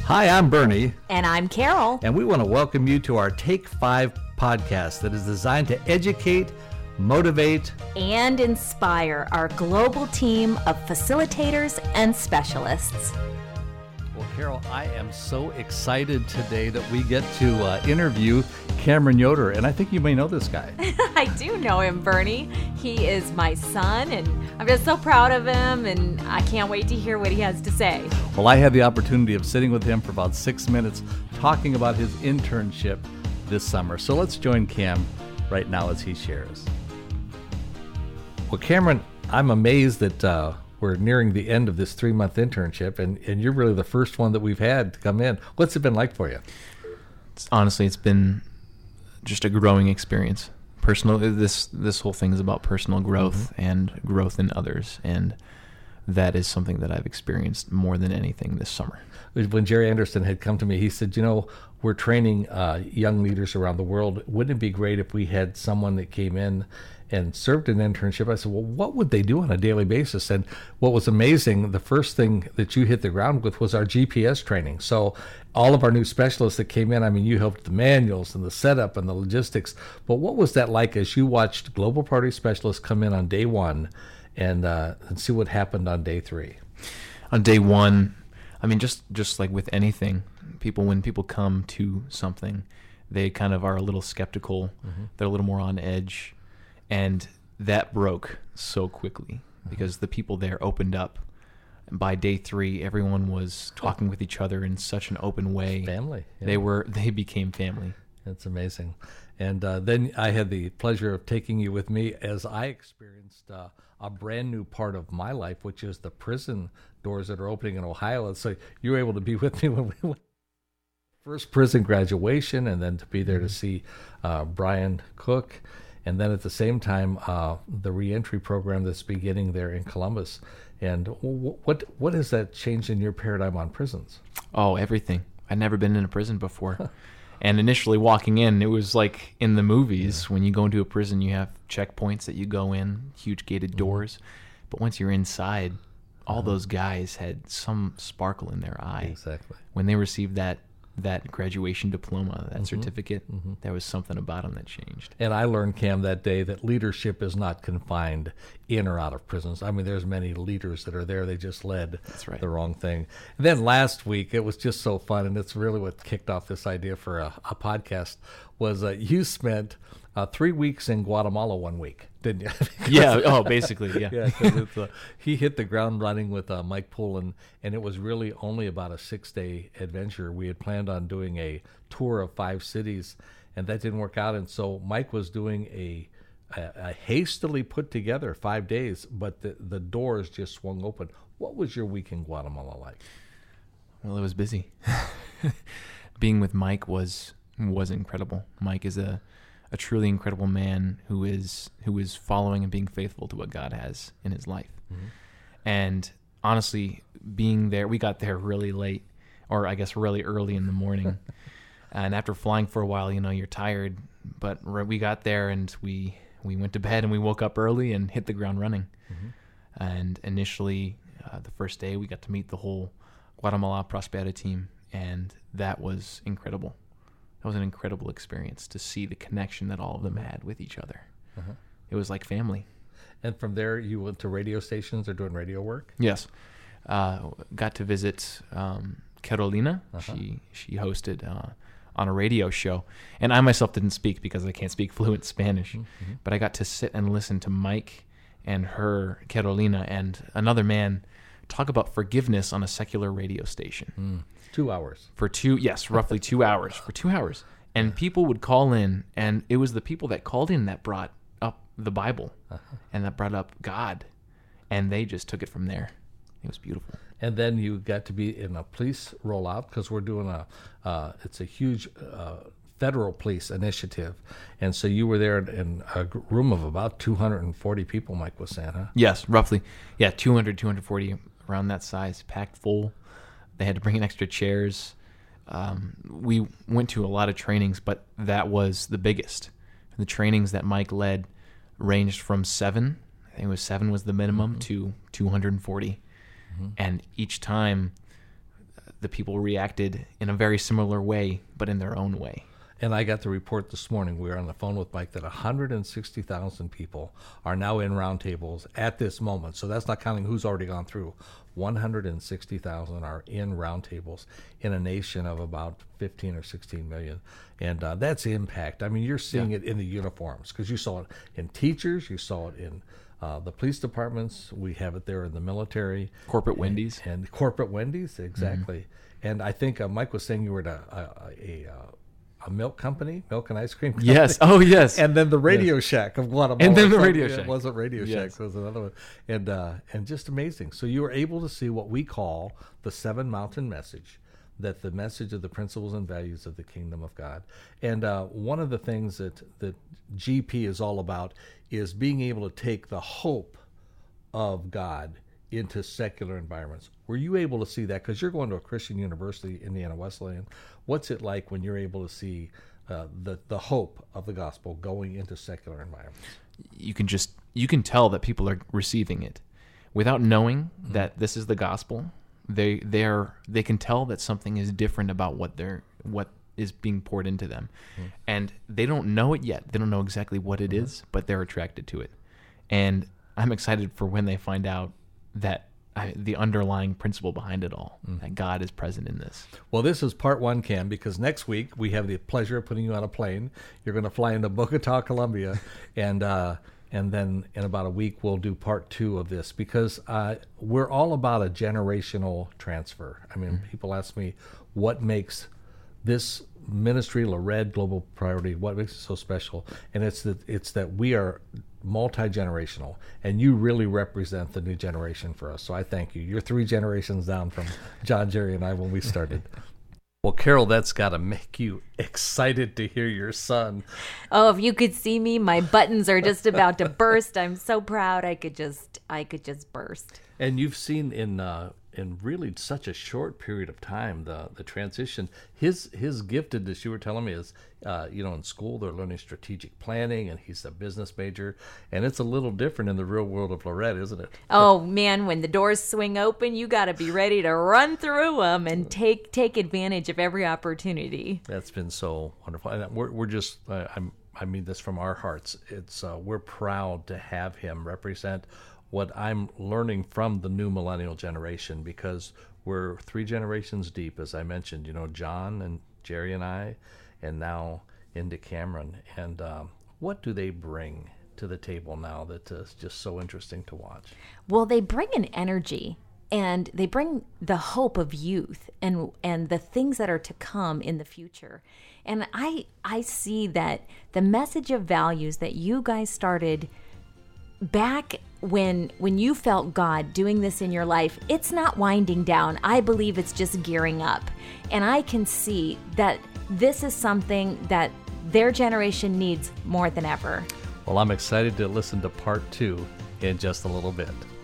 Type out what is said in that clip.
Hi, I'm Bernie. And I'm Carol. And we want to welcome you to our Take 5 podcast that is designed to educate, motivate, and inspire our global team of facilitators and specialists. Well, Carol, I am so excited today that we get to interview Cameron Yoder, and I think you may know this guy. I do know him, Bernie. He is my son, and I'm just so proud of him, and I can't wait to hear what he has to say. Well, I had the opportunity of sitting with him for about 6 minutes talking about his internship this summer. So let's join Cam right now as he shares. Well, Cameron, I'm amazed that we're nearing the end of this 3-month internship, and you're really the first one that we've had to come in. What's it been like for you? Honestly, it's been just a growing experience. Personal, this whole thing is about personal growth and growth in others, and that is something that I've experienced more than anything this summer. When Jerry Anderson had come to me, he said, we're training young leaders around the world. Wouldn't it be great if we had someone that came in and served an internship? I said, well, what would they do on a daily basis? And what was amazing, the first thing that you hit the ground with was our GPS training. So all of our new specialists that came in, you helped the manuals and the setup and the logistics. But what was that like as you watched global priority specialists come in on day 1 and see what happened on day 3? On day 1, just like with anything, when people come to something, they kind of are a little skeptical. They're a little more on edge. And that broke so quickly because the people there opened up. And by day 3, everyone was talking with each other in such an open way. Family. Yeah. They became family. That's amazing. And then I had the pleasure of taking you with me as I experienced a brand new part of my life, which is the prison doors that are opening in Ohio. And so you were able to be with me when we went first prison graduation, and then to be there to see Brian Cook. And then at the same time, the reentry program that's beginning there in Columbus. And what has that changed in your paradigm on prisons? Oh, everything. I'd never been in a prison before. And initially walking in, it was like in the movies. When you go into a prison, you have checkpoints that you go in, huge gated doors. But once you're inside, all those guys had some sparkle in their eye. Exactly. When they received that graduation diploma, that certificate, there was something about them that changed. And I learned, Cam, that day that leadership is not confined in or out of prisons. There's many leaders that are there. They just led the wrong thing. And then last week, it was just so fun, and it's really what kicked off this idea for a podcast, was you spent 3 weeks in Guatemala 1 week, didn't you? Yeah, basically, yeah. Yeah, because he hit the ground running with Mike Pullen, and it was really only about a 6-day adventure. We had planned on doing a tour of 5 cities, and that didn't work out. And so Mike was doing a hastily put together 5 days, but the doors just swung open. What was your week in Guatemala like? Well, it was busy. Being with Mike was incredible. Mike is a truly incredible man who is following and being faithful to what God has in his life. And honestly, being there, we got there really late, or I guess really early in the morning. And after flying for a while, you're tired. But we got there and we went to bed and we woke up early and hit the ground running. And initially, the first day, we got to meet the whole Guatemala Prosperity team, and that was incredible. That was an incredible experience to see the connection that all of them had with each other. It was like family. And from there, you went to radio stations or doing radio work? Yes. Got to visit Carolina. She hosted on a radio show. And I myself didn't speak because I can't speak fluent Spanish. But I got to sit and listen to Mike and her, Carolina, and another man talk about forgiveness on a secular radio station. 2 hours. Roughly 2 hours. For 2 hours. And people would call in, and it was the people that called in that brought up the Bible and that brought up God. And they just took it from there. It was beautiful. And then you got to be in a police rollout because we're doing it's a huge federal police initiative. And so you were there in a room of about 240 people, Mike was saying, huh? Yes, roughly. Yeah, 240, around that size, packed full. They had to bring in extra chairs. We went to a lot of trainings, but that was the biggest. The trainings that Mike led ranged from 7, I think it was 7 was the minimum, to 240. And each time the people reacted in a very similar way, but in their own way. And I got the report this morning, we were on the phone with Mike, that 160,000 people are now in roundtables at this moment. So that's not counting who's already gone through. 160,000 are in roundtables in a nation of about 15 or 16 million. And that's impact. I mean, you're seeing it in the uniforms, because you saw it in teachers, you saw it in the police departments, we have it there in the military. Corporate Wendy's. And corporate Wendy's, exactly. Mm-hmm. And I think Mike was saying you were at a milk company, milk and ice cream company. Yes. Oh, yes. And then the Radio Shack of Guatemala. And then the Radio Shack. It wasn't Radio Shack, it was another one. And just amazing. So you were able to see what we call the Seven Mountain Message, that the message of the principles and values of the kingdom of God. And one of the things that GP is all about is being able to take the hope of God into secular environments. Were you able to see that? Because you're going to a Christian university, Indiana Wesleyan. What's it like when you're able to see the hope of the gospel going into secular environments? You can tell that people are receiving it without knowing that this is the gospel. They can tell that something is different about what is being poured into them, and they don't know it yet. They don't know exactly what it is, but they're attracted to it. And I'm excited for when they find out that the underlying principle behind it all, that God is present in this. Well, this is part one, Cam, because next week we have the pleasure of putting you on a plane. You're going to fly into Bogota, Colombia, and then in about a week we'll do part two of this, because we're all about a generational transfer. I mean, people ask me what makes this ministry, Lorette Global Priority, what makes it so special, and it's that we are multi-generational, and you really represent the new generation for us. So I thank you. You're 3 generations down from John, Jerry, and I when we started. Well, Carol, that's got to make you excited to hear your son. Oh, if you could see me, my buttons are just about to burst. I'm so proud I could just burst. And you've seen in really such a short period of time the transition. His giftedness, you were telling me, is in school they're learning strategic planning, and he's a business major, and it's a little different in the real world of Lorette, isn't it? Oh man, when the doors swing open, you got to be ready to run through them and take advantage of every opportunity. That's been so wonderful, and we're just I mean this from our hearts. It's we're proud to have him represent what I'm learning from the new millennial generation, because we're 3 generations deep, as I mentioned, John and Jerry and I, and now into Cameron. And what do they bring to the table now that is just so interesting to watch? Well, they bring an energy, and they bring the hope of youth and the things that are to come in the future. And I see that the message of values that you guys started back when you felt God doing this in your life, it's not winding down. I believe it's just gearing up. And I can see that this is something that their generation needs more than ever. Well, I'm excited to listen to part 2 in just a little bit.